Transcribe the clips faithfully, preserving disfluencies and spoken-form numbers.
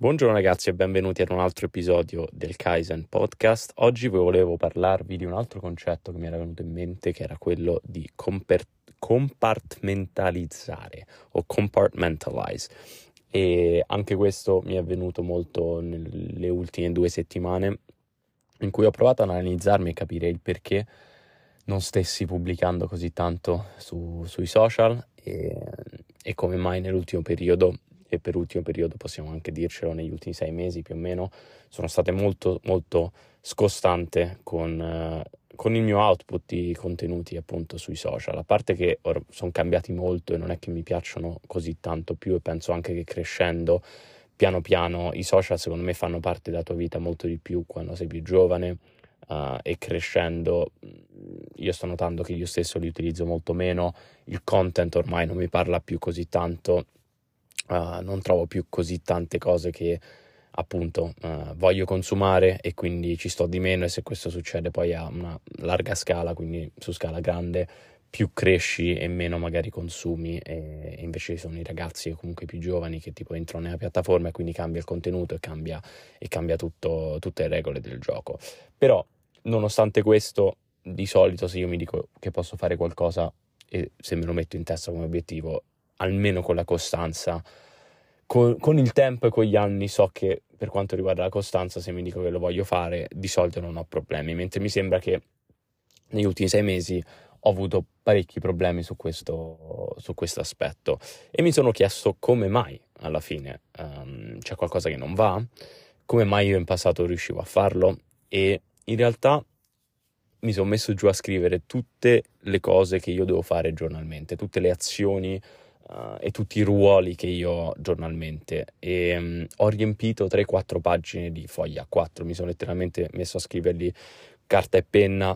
Buongiorno ragazzi e benvenuti ad un altro episodio del Kaizen Podcast. Oggi volevo parlarvi di un altro concetto che mi era venuto in mente, che era quello di comper- compartmentalizzare o compartmentalize. E anche questo mi è venuto molto nelle ultime due settimane, in cui ho provato ad analizzarmi e capire il perché non stessi pubblicando così tanto su- sui social e, e come mai nell'ultimo periodo, e per ultimo periodo possiamo anche dircelo negli ultimi sei mesi più o meno, sono state molto molto scostante con, eh, con il mio output di contenuti appunto sui social, a parte che or- sono cambiati molto e non è che mi piacciono così tanto più, e penso anche che crescendo piano piano i social secondo me fanno parte della tua vita molto di più quando sei più giovane. Uh, e crescendo io sto notando che io stesso li utilizzo molto meno, il content ormai non mi parla più così tanto, uh, non trovo più così tante cose che appunto uh, voglio consumare, e quindi ci sto di meno, e se questo succede poi a una larga scala, quindi su scala grande, più cresci e meno magari consumi, e invece sono i ragazzi o comunque più giovani che tipo entrano nella piattaforma e quindi cambia il contenuto e cambia, e cambia tutto, tutte le regole del gioco. Però nonostante questo, di solito se io mi dico che posso fare qualcosa e se me lo metto in testa come obiettivo, almeno con la costanza, con, con il tempo e con gli anni, so che per quanto riguarda la costanza, se mi dico che lo voglio fare, di solito non ho problemi, mentre mi sembra che negli ultimi sei mesi ho avuto parecchi problemi su questo, su questo aspetto, e mi sono chiesto come mai alla fine um, c'è qualcosa che non va, come mai io in passato riuscivo a farlo, e in realtà mi sono messo giù a scrivere tutte le cose che io devo fare giornalmente, tutte le azioni uh, e tutti i ruoli che io ho giornalmente, e um, ho riempito tre quattro pagine di fogli A quattro, mi sono letteralmente messo a scriverli carta e penna,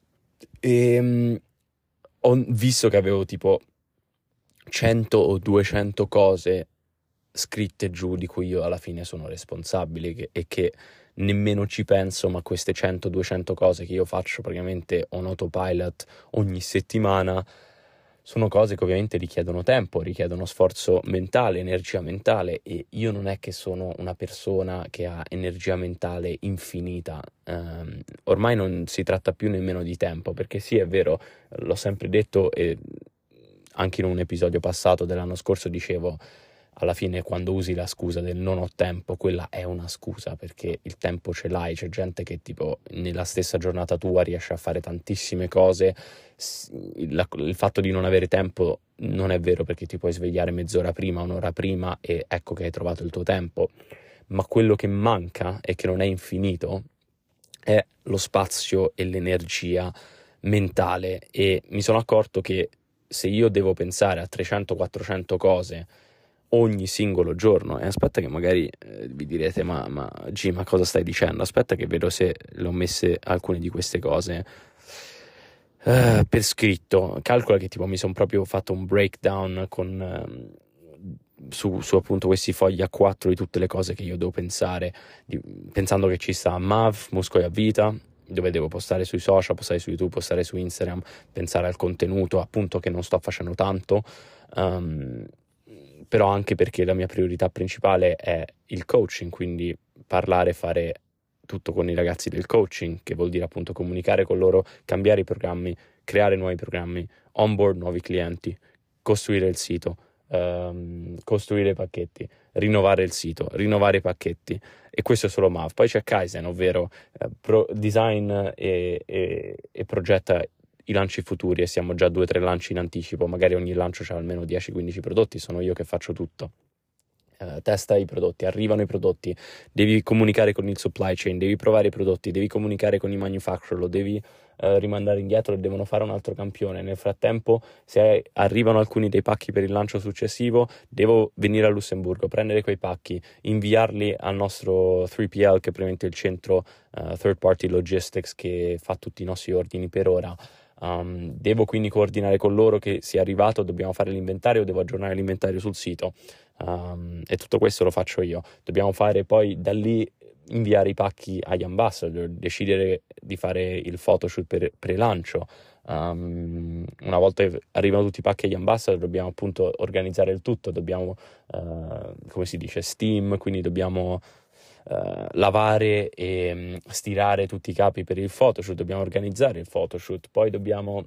e um, ho visto che avevo tipo cento o duecento cose scritte giù di cui io alla fine sono responsabile, che, e che nemmeno ci penso, ma queste cento duecento cose che io faccio praticamente on autopilot ogni settimana sono cose che ovviamente richiedono tempo, richiedono sforzo mentale, energia mentale, e io non è che sono una persona che ha energia mentale infinita. Um, ormai non si tratta più nemmeno di tempo, perché sì, è vero, l'ho sempre detto, e anche in un episodio passato dell'anno scorso dicevo, alla fine quando usi la scusa del non ho tempo, quella è una scusa, perché il tempo ce l'hai. C'è gente che tipo nella stessa giornata tua riesce a fare tantissime cose. Il, il fatto di non avere tempo non è vero, perché ti puoi svegliare mezz'ora prima, un'ora prima, e ecco che hai trovato il tuo tempo. Ma quello che manca e che non è infinito è lo spazio e l'energia mentale, e mi sono accorto che se io devo pensare a trecento quattrocento cose ogni singolo giorno, e aspetta che magari eh, vi direte ma, ma G, ma cosa stai dicendo? Aspetta che vedo se le ho messe alcune di queste cose eh, per scritto. Calcola che tipo mi sono proprio fatto un breakdown con ehm, su, su appunto questi fogli A quattro di tutte le cose che io devo pensare, di, pensando che ci sta M A V, Muscoli a Vita, dove devo postare sui social, postare su YouTube, postare su Instagram, pensare al contenuto, appunto, che non sto facendo tanto, um, però anche perché la mia priorità principale è il coaching, quindi parlare, fare tutto con i ragazzi del coaching, che vuol dire appunto comunicare con loro, cambiare i programmi, creare nuovi programmi, onboard nuovi clienti, costruire il sito, um, costruire i pacchetti, rinnovare il sito, rinnovare i pacchetti, e questo è solo M A V. Poi c'è Kaizen, ovvero eh, pro, design e, e, e progetta i lanci futuri, e siamo già due o tre lanci in anticipo, magari ogni lancio c'ha almeno dieci quindici prodotti, sono io che faccio tutto. Uh, testa i prodotti, arrivano i prodotti, devi comunicare con il supply chain, devi provare i prodotti, devi comunicare con i manufacturer, lo devi uh, rimandare indietro e devono fare un altro campione. Nel frattempo, se arrivano alcuni dei pacchi per il lancio successivo, devo venire a Lussemburgo, prendere quei pacchi, inviarli al nostro tre P L, che è praticamente il centro uh, third party logistics che fa tutti i nostri ordini per ora. Um, devo quindi coordinare con loro che sia arrivato, dobbiamo fare l'inventario, devo aggiornare l'inventario sul sito, um, e tutto questo lo faccio io. Dobbiamo fare poi da lì inviare i pacchi agli ambassador, decidere di fare il photoshoot per pre-lancio. Um, una volta che arrivano tutti i pacchi agli ambassador dobbiamo appunto organizzare il tutto, dobbiamo, uh, come si dice, steam, quindi dobbiamo uh, lavare e um, stirare tutti i capi per il photoshoot, dobbiamo organizzare il photoshoot, poi dobbiamo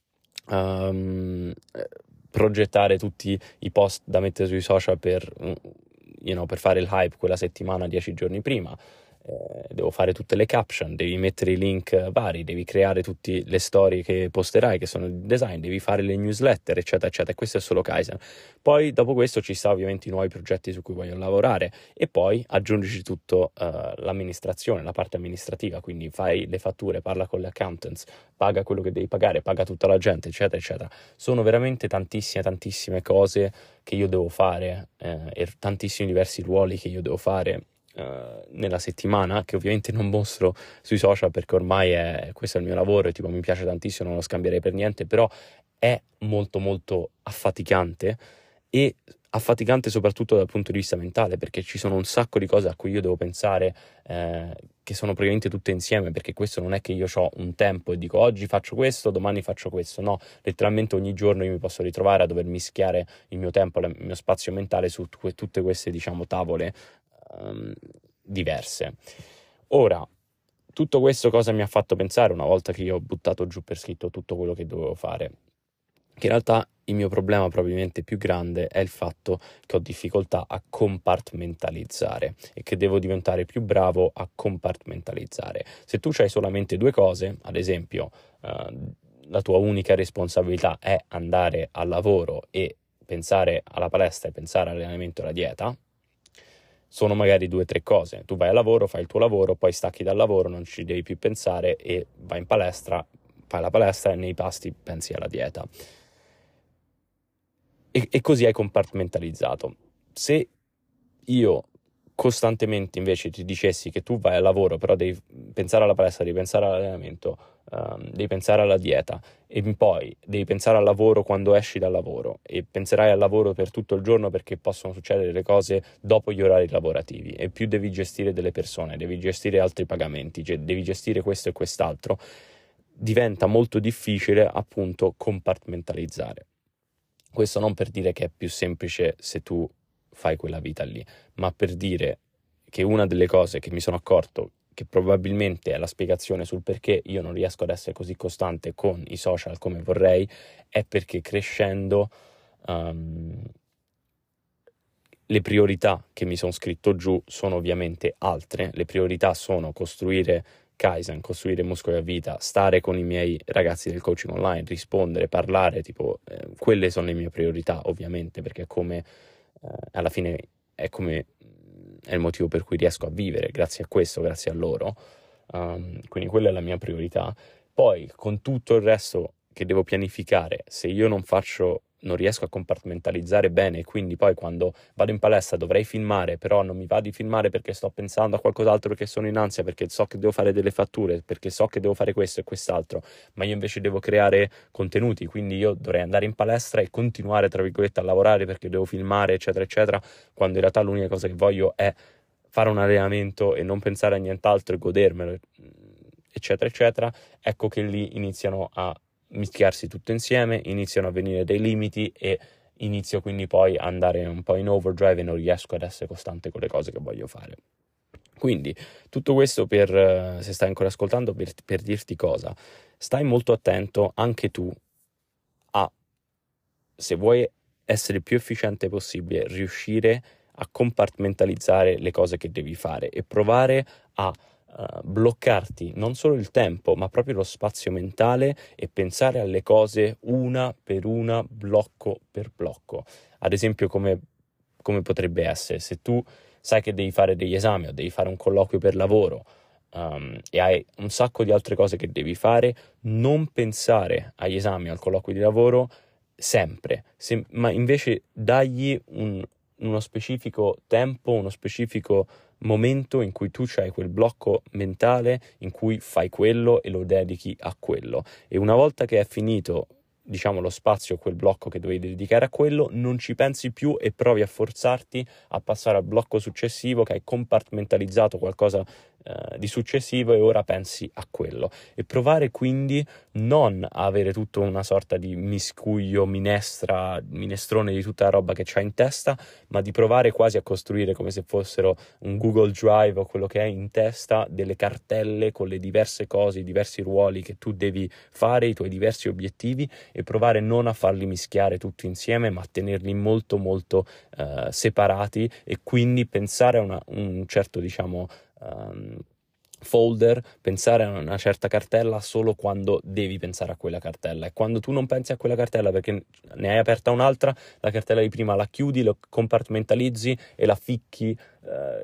um, progettare tutti i post da mettere sui social per, you know, per fare il hype quella settimana, dieci giorni prima. Eh, devo fare tutte le caption, devi mettere i link vari, devi creare tutte le storie che posterai, che sono il design, devi fare le newsletter, eccetera, eccetera. E questo è solo Kaizen. Poi dopo questo ci sta ovviamente i nuovi progetti su cui voglio lavorare e poi aggiungici tutto uh, l'amministrazione, la parte amministrativa, quindi fai le fatture, parla con gli accountants, paga quello che devi pagare, paga tutta la gente, eccetera, eccetera. Sono veramente tantissime, tantissime cose che io devo fare eh, e tantissimi diversi ruoli che io devo fare Uh, nella settimana, che ovviamente non mostro sui social perché ormai è, questo è il mio lavoro e tipo mi piace tantissimo, non lo scambierei per niente, però è molto molto affaticante e affaticante soprattutto dal punto di vista mentale, perché ci sono un sacco di cose a cui io devo pensare eh, che sono praticamente tutte insieme, perché questo non è che io ho un tempo e dico oggi faccio questo, domani faccio questo, no, letteralmente ogni giorno io mi posso ritrovare a dover mischiare il mio tempo, il mio spazio mentale su t- tutte queste diciamo tavole Um, diverse. Ora, tutto questo cosa mi ha fatto pensare una volta che io ho buttato giù per scritto tutto quello che dovevo fare? Che in realtà il mio problema probabilmente più grande è il fatto che ho difficoltà a compartmentalizzare e che devo diventare più bravo a compartmentalizzare. Se tu hai solamente due cose, ad esempio, uh, la tua unica responsabilità è andare al lavoro e pensare alla palestra e pensare all'allenamento e alla dieta, sono magari due o tre cose. Tu vai al lavoro, fai il tuo lavoro, poi stacchi dal lavoro, non ci devi più pensare e vai in palestra, fai la palestra e nei pasti pensi alla dieta. E, e così hai compartimentalizzato. Se io costantemente invece ti dicessi che tu vai al lavoro, però devi pensare alla palestra, devi pensare all'allenamento, um, devi pensare alla dieta e poi devi pensare al lavoro quando esci dal lavoro e penserai al lavoro per tutto il giorno perché possono succedere le cose dopo gli orari lavorativi e più devi gestire delle persone, devi gestire altri pagamenti, devi gestire questo e quest'altro, diventa molto difficile appunto compartimentalizzare. Questo non per dire che è più semplice se tu fai quella vita lì, ma per dire che una delle cose che mi sono accorto che probabilmente è la spiegazione sul perché io non riesco ad essere così costante con i social come vorrei, è perché crescendo um, le priorità che mi sono scritto giù sono ovviamente altre. Le priorità sono costruire Kaizen, costruire muscoli a vita, stare con i miei ragazzi del coaching online, rispondere, parlare, tipo eh, quelle sono le mie priorità ovviamente, perché è come eh, alla fine è come è il motivo per cui riesco a vivere, grazie a questo, grazie a loro. Um, quindi quella è la mia priorità. Poi con tutto il resto che devo pianificare, se io non faccio non riesco a compartimentalizzare bene, quindi poi quando vado in palestra dovrei filmare, però non mi va di filmare perché sto pensando a qualcos'altro, perché sono in ansia, perché so che devo fare delle fatture, perché so che devo fare questo e quest'altro, ma io invece devo creare contenuti, quindi io dovrei andare in palestra e continuare, tra virgolette, a lavorare perché devo filmare, eccetera, eccetera, quando in realtà l'unica cosa che voglio è fare un allenamento e non pensare a nient'altro e godermelo, eccetera, eccetera. Ecco che lì iniziano a mischiarsi tutto insieme, iniziano a venire dei limiti e inizio quindi poi ad andare un po' in overdrive e non riesco ad essere costante con le cose che voglio fare. Quindi tutto questo per, se stai ancora ascoltando, per, per dirti cosa, stai molto attento anche tu a, se vuoi essere il più efficiente possibile, riuscire a compartimentalizzare le cose che devi fare e provare a Uh, bloccarti non solo il tempo ma proprio lo spazio mentale e pensare alle cose una per una, blocco per blocco. Ad esempio come, come potrebbe essere se tu sai che devi fare degli esami o devi fare un colloquio per lavoro um, e hai un sacco di altre cose che devi fare, non pensare agli esami o al colloquio di lavoro sempre, se, ma invece dagli un, uno specifico tempo, uno specifico momento in cui tu c'hai quel blocco mentale in cui fai quello e lo dedichi a quello, e una volta che è finito diciamo lo spazio, quel blocco che dovevi dedicare a quello, non ci pensi più e provi a forzarti a passare al blocco successivo, che hai compartimentalizzato qualcosa eh, di successivo e ora pensi a quello, e provare quindi non a avere tutta una sorta di miscuglio, minestra, minestrone di tutta la roba che c'hai in testa, ma di provare quasi a costruire come se fossero un Google Drive o quello che hai in testa, delle cartelle con le diverse cose, i diversi ruoli che tu devi fare, i tuoi diversi obiettivi, e provare non a farli mischiare tutti insieme, ma a tenerli molto molto uh, separati, e quindi pensare a una, un certo, diciamo, um, folder, pensare a una certa cartella solo quando devi pensare a quella cartella, e quando tu non pensi a quella cartella perché ne hai aperta un'altra, la cartella di prima la chiudi, lo compartimentalizzi e la ficchi Uh,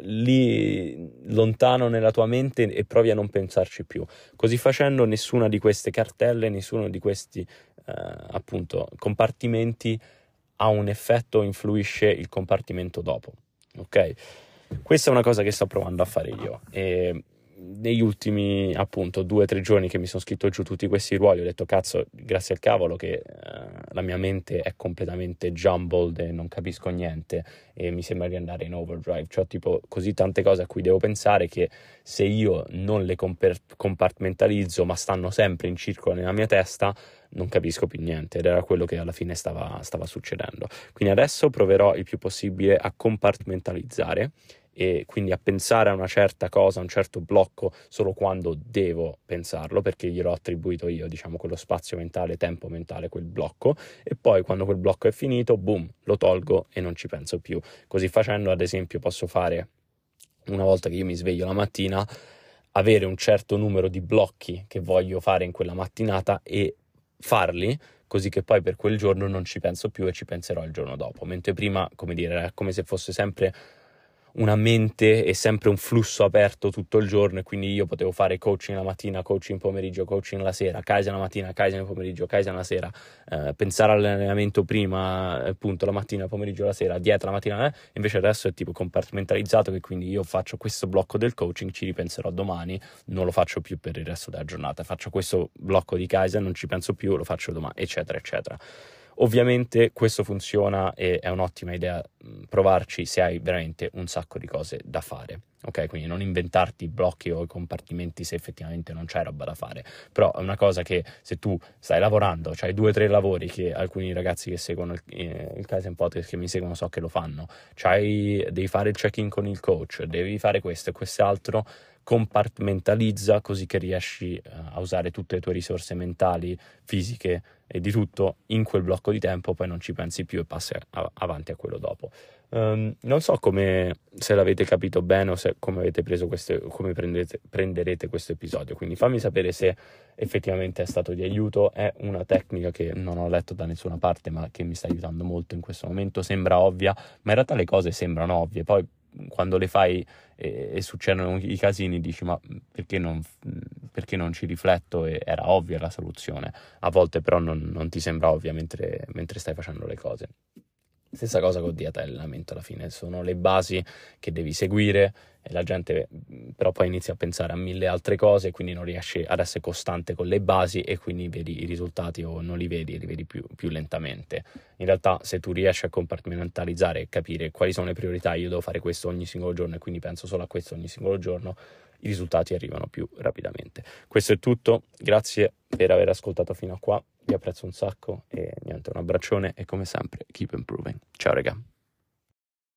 lì lontano nella tua mente e provi a non pensarci più. Così facendo nessuna di queste cartelle, nessuno di questi uh, appunto compartimenti ha un effetto o influisce il compartimento dopo, ok? Questa è una cosa che sto provando a fare io, e negli ultimi appunto due o tre giorni che mi sono scritto giù tutti questi ruoli ho detto cazzo, grazie al cavolo che uh, la mia mente è completamente jumbled e non capisco niente e mi sembra di andare in overdrive, cioè tipo così tante cose a cui devo pensare che se io non le comper- compartimentalizzo ma stanno sempre in circolo nella mia testa non capisco più niente, ed era quello che alla fine stava, stava succedendo. Quindi adesso proverò il più possibile a compartimentalizzare e quindi a pensare a una certa cosa, a un certo blocco solo quando devo pensarlo, perché gliel'ho attribuito io, diciamo, quello spazio mentale, tempo mentale, quel blocco, e poi quando quel blocco è finito, boom, lo tolgo e non ci penso più. Così facendo, ad esempio, posso fare, una volta che io mi sveglio la mattina, avere un certo numero di blocchi che voglio fare in quella mattinata e farli, così che poi per quel giorno non ci penso più e ci penserò il giorno dopo, mentre prima, come dire, era come se fosse sempre una mente e sempre un flusso aperto tutto il giorno, e quindi io potevo fare coaching la mattina, coaching pomeriggio, coaching la sera, Kaizen la mattina, Kaizen pomeriggio, Kaizen la sera, eh, pensare all'allenamento prima, appunto la mattina, pomeriggio, la sera, dieta la mattina, eh? Invece adesso è tipo compartimentalizzato, che quindi io faccio questo blocco del coaching, ci ripenserò domani, non lo faccio più per il resto della giornata, faccio questo blocco di Kaizen, non ci penso più, lo faccio domani, eccetera eccetera. Ovviamente questo funziona e è un'ottima idea provarci se hai veramente un sacco di cose da fare, ok? Quindi non inventarti blocchi o compartimenti se effettivamente non c'è roba da fare, però è una cosa che se tu stai lavorando, c'hai due o tre lavori, che alcuni ragazzi che seguono il, eh, il Kaizen Podcast, che mi seguono, so che lo fanno, c'hai, devi fare il check-in con il coach, devi fare questo e quest'altro, compartimentalizza così che riesci a usare tutte le tue risorse mentali, fisiche e di tutto in quel blocco di tempo, poi non ci pensi più e passi a- avanti a quello dopo. Um, non so come, se l'avete capito bene o se come avete preso questo, come prendete, prenderete questo episodio, quindi fammi sapere se effettivamente è stato di aiuto. È una tecnica che non ho letto da nessuna parte ma che mi sta aiutando molto in questo momento. Sembra ovvia, ma in realtà le cose sembrano ovvie, poi quando le fai e, e succedono i casini dici ma perché non, perché non ci rifletto, e era ovvia la soluzione. A volte però non, non ti sembra ovvia mentre, mentre stai facendo le cose. Stessa cosa con dieta e allenamento, alla fine sono le basi che devi seguire, e la gente però poi inizia a pensare a mille altre cose, quindi non riesci ad essere costante con le basi e quindi vedi i risultati o non li vedi, li vedi più, più lentamente. In realtà se tu riesci a compartimentalizzare e capire quali sono le priorità, io devo fare questo ogni singolo giorno e quindi penso solo a questo ogni singolo giorno, i risultati arrivano più rapidamente. Questo è tutto, grazie per aver ascoltato fino a qua, vi apprezzo un sacco e niente, un abbraccione e come sempre keep improving. Ciao raga.